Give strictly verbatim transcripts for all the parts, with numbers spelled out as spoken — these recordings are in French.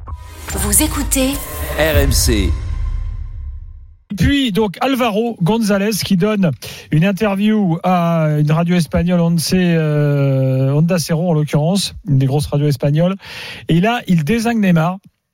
Vous écoutez R M C. Puis donc Álvaro González qui donne une interview à une radio espagnole, on sait euh, Onda Cero en l'occurrence, une des grosses radios espagnoles. Et là, il désigne Neymar.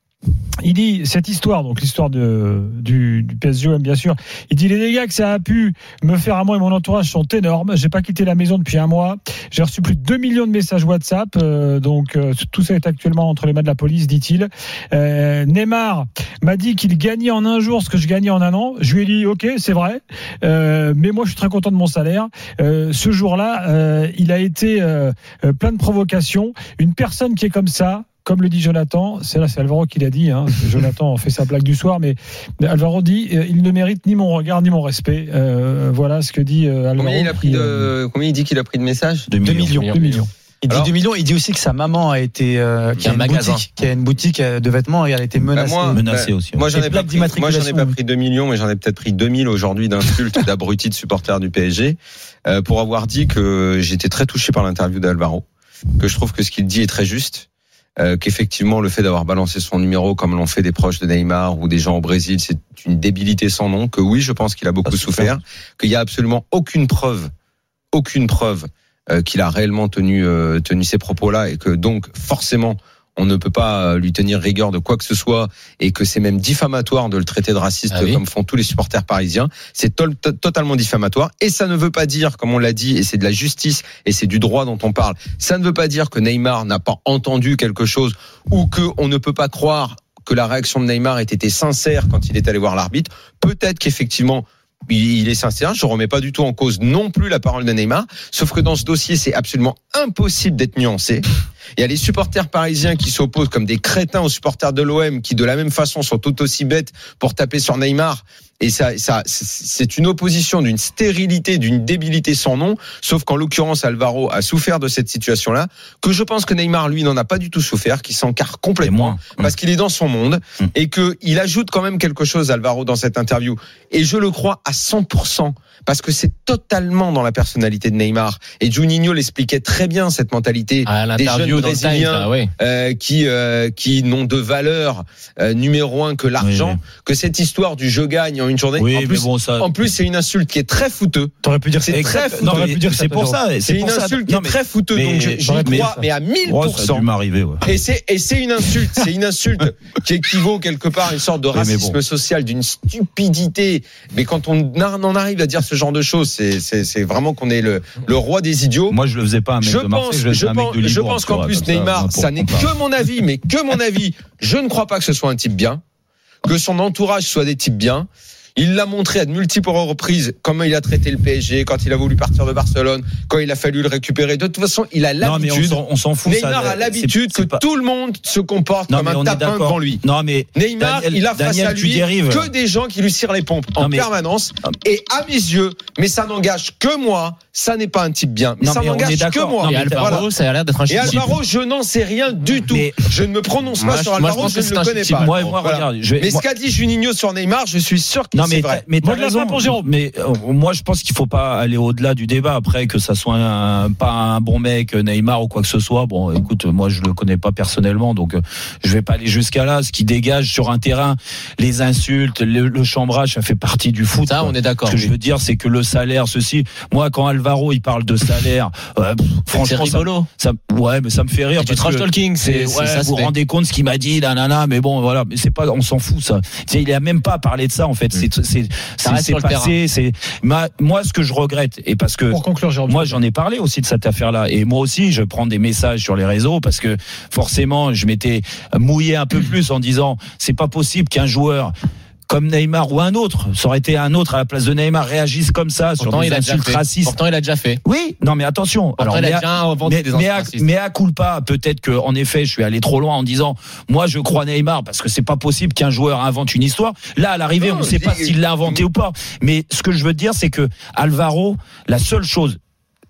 Il dit cette histoire, donc l'histoire de, du, du P S G O M bien sûr. Il dit les dégâts que ça a pu me faire à moi et mon entourage sont énormes. J'ai pas quitté la maison depuis un mois. J'ai reçu plus de deux millions de messages WhatsApp. Euh, donc euh, tout ça est actuellement entre les mains de la police, dit-il. Euh, Neymar m'a dit qu'il gagnait en un jour ce que je gagnais en un an. Je lui ai dit ok, c'est vrai, euh, mais moi je suis très content de mon salaire. Euh, ce jour-là, euh, il a été euh, plein de provocations. Une personne qui est comme ça. Comme le dit Jonathan, c'est là, c'est Alvaro qui l'a dit. Hein. Jonathan fait sa blague du soir, mais Alvaro dit euh, il ne mérite ni mon regard ni mon respect. Euh, voilà ce que dit euh, Alvaro. Combien il a pris qui, de, euh, combien il dit qu'il a pris de messages? deux millions. deux millions. Il dit Alors, deux millions. Il dit aussi que sa maman a été euh, qui a, un une magasin. boutique, qui a une boutique de vêtements et elle a été menacée. Bah moi, menacée bah, aussi. Moi, j'en ai pas pris, moi, j'en ai pas oui. pris deux millions, mais j'en ai peut-être pris deux mille aujourd'hui d'insultes, d'abrutis de supporters du P S G, euh, pour avoir dit que j'étais très touché par l'interview d'Alvaro, que je trouve que ce qu'il dit est très juste. Euh, qu'effectivement le fait d'avoir balancé son numéro comme l'ont fait des proches de Neymar ou des gens au Brésil, c'est une débilité sans nom, que oui, je pense qu'il a beaucoup souffert, qu'il y a absolument aucune preuve, aucune preuve euh, qu'il a réellement tenu euh, tenu ces propos-là et que donc forcément on ne peut pas lui tenir rigueur de quoi que ce soit et que c'est même diffamatoire de le traiter de raciste ah oui. comme font tous les supporters parisiens. C'est to- to- totalement diffamatoire et ça ne veut pas dire, comme on l'a dit, et c'est de la justice et c'est du droit dont on parle, ça ne veut pas dire que Neymar n'a pas entendu quelque chose ou qu'on ne peut pas croire que la réaction de Neymar ait été sincère quand il est allé voir l'arbitre. Peut-être qu'effectivement il est sincère, je remets pas du tout en cause non plus la parole de Neymar, sauf que dans ce dossier, c'est absolument impossible d'être nuancé. Il y a les supporters parisiens qui s'opposent comme des crétins aux supporters de l'O M qui de la même façon sont tout aussi bêtes pour taper sur Neymar. Et ça, ça, c'est une opposition d'une stérilité, d'une débilité sans nom. Sauf qu'en l'occurrence, Alvaro a souffert de cette situation-là, que je pense que Neymar, lui, n'en a pas du tout souffert, qu'il s'encarre complètement, parce qu'il est dans son monde, mmh. et qu'il ajoute quand même quelque chose, Alvaro, dans cette interview. Et je le crois à cent pour cent, parce que c'est totalement dans la personnalité de Neymar. Et Juninho l'expliquait très bien, cette mentalité ah, des jeunes brésiliens Times, là, oui. euh, qui, euh, qui n'ont de valeur euh, numéro un que l'argent, oui, oui. que cette histoire du je gagne en une journée. Oui, en plus, bon, ça... en plus, c'est une insulte qui est très fouteuse. T'aurais pu dire c'est très fouteux. Non, mais pu dire c'est pour ça. C'est, c'est une pour insulte ça. qui non, est mais, très fouteuse. Mais, donc je, j'y mais, crois, mais à mille pour cent. Ouais, ça a dû m'arriver, ouais. Et c'est, et c'est une insulte. C'est une insulte qui équivaut quelque part à une sorte de racisme bon. social, d'une stupidité. Mais quand on en arrive à dire ce genre de choses, c'est, c'est, c'est vraiment qu'on est le, le roi des idiots. Moi, je le faisais pas un mec je de Marseille, pense, je le faisais je un mec pense, de Libourne. je pense qu'en plus, Neymar, ça, ça n'est que mon avis, mais que mon avis. Je ne crois pas que ce soit un type bien, que son entourage soit des types bien. Il l'a montré à de multiples reprises comment il a traité le P S G quand il a voulu partir de Barcelone, quand il a fallu le récupérer. De toute façon, il a l'habitude. Non, mais on, on s'en fout. Neymar ça, a l'habitude c'est, c'est que pas... tout le monde se comporte non, comme un tapin devant lui. Non, mais Neymar, Daniel, il a face Daniel, à lui que des gens qui lui cirent les pompes non, en mais... permanence. Et à mes yeux, mais ça n'engage que moi. Ça n'est pas un type bien. Mais non, ça mais n'engage que moi. Non, mais Alvaro, voilà. Ça a l'air d'être un Et Alvaro, je n'en sais rien du tout. Mais... Je ne me prononce pas moi, sur Alvaro, moi, je, je ne le connais pas. Moi, moi, regarde, je vais... Mais ce qu'a dit Juninho sur Neymar, je suis sûr que c'est vrai. Mais t'as raison pour Jérôme. Mais moi, je pense qu'il faut pas aller au-delà du débat. Après, que ça soit un, pas un bon mec, Neymar ou quoi que ce soit. Bon, écoute, moi, je le connais pas personnellement, donc je vais pas aller jusqu'à là. Ce qui dégage sur un terrain, les insultes, le, le chambrage, ça fait partie du foot. Ça, quoi. On est d'accord. Ce que oui. je veux dire, c'est que le salaire, ceci. Moi, quand Alvaro, il parle de salaire, euh, pff, franchement, c'est rigolo. Ça, ça, ouais, mais ça me fait rire. C'est du trash talking. C'est, c'est, ouais, ça vous vous rendez compte ce qu'il m'a dit, nanana, mais bon, voilà. Mais c'est pas, on s'en fout, ça. Tu sais, il a même pas parlé de ça, en fait. Mm. C'est, c'est, c'est, c'est passé. C'est, ma, moi, ce que je regrette, et parce que, pour conclure, Jérôme, moi, j'en ai parlé aussi de cette affaire-là. Et moi aussi, je prends des messages sur les réseaux parce que, forcément, je m'étais mouillé un peu plus en disant, c'est pas possible qu'un joueur, comme Neymar ou un autre, ça aurait été un autre à la place de Neymar, réagisse comme ça pourtant, sur des insultes racistes. Pourtant, il a déjà fait. Oui, non mais attention. Pourtant, alors, il a déjà inventé mais, des mais, insultes à, mais à culpa, peut-être que en effet, je suis allé trop loin en disant, moi, je crois Neymar parce que c'est pas possible qu'un joueur invente une histoire. Là, à l'arrivée, non, on ne sait pas s'il l'a inventé ou pas. Mais ce que je veux dire, c'est que Alvaro, la seule chose.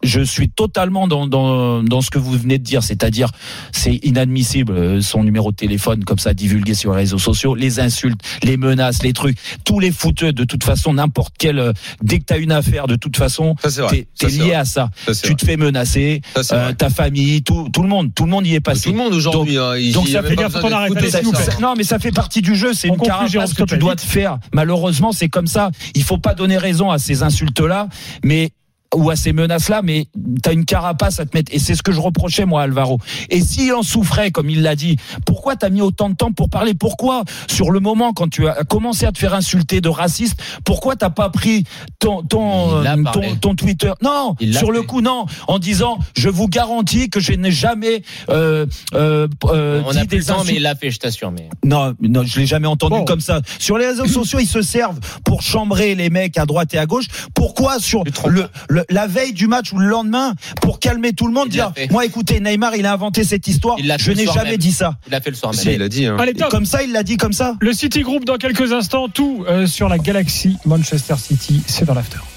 je suis totalement dans, dans, dans ce que vous venez de dire, c'est-à-dire c'est inadmissible son numéro de téléphone comme ça divulgué sur les réseaux sociaux, les insultes, les menaces, les trucs, tous les footeux de toute façon, n'importe quel, dès que t'as une affaire, de toute façon, ça, t'es, t'es ça, lié vrai. à ça. ça tu vrai. te fais menacer, ça, euh, ta famille, tout, tout le monde, tout le monde y est passé. Tout le monde aujourd'hui. Donc, hein, il, donc il ça y a fait même gaffe pas qu'on besoin arrête. d'écouter Allez, ça, s'il vous plaît. ça. Non, mais ça fait partie du jeu. C'est On une conclut, carapace Jérôme, que s'il te tu plaît. dois te faire. Malheureusement, c'est comme ça. Il faut pas donner raison à ces insultes-là, mais ou à ces menaces-là, mais t'as une carapace à te mettre. Et c'est ce que je reprochais, moi, à Alvaro. Et s'il en souffrait, comme il l'a dit, pourquoi t'as mis autant de temps pour parler? Pourquoi, sur le moment, quand tu as commencé à te faire insulter de raciste, pourquoi t'as pas pris ton, ton, Il a ton, parlé. ton Twitter? Non, Il l'a sur fait. le coup, non. En disant, je vous garantis que je n'ai jamais, euh, euh, euh, On dit a plus des le temps, insultes. mais il l'a fait, je t'assure. Mais Non, non, je l'ai jamais entendu Bon. comme ça. Sur les réseaux sociaux, ils se servent pour chambrer les mecs à droite et à gauche. Pourquoi sur Tu te trompes le, le- la veille du match ou le lendemain, pour calmer tout le monde, Il l'a dire fait. moi, écoutez, Neymar, il a inventé cette histoire. Il l'a Je fait le n'ai soir jamais même. dit ça. il l'a fait le soir Si, même. il a dit. Hein. Allez, top. Comme ça, il l'a dit comme ça. Le City Group dans quelques instants, tout euh, sur la Galaxy Manchester City, c'est dans l'after.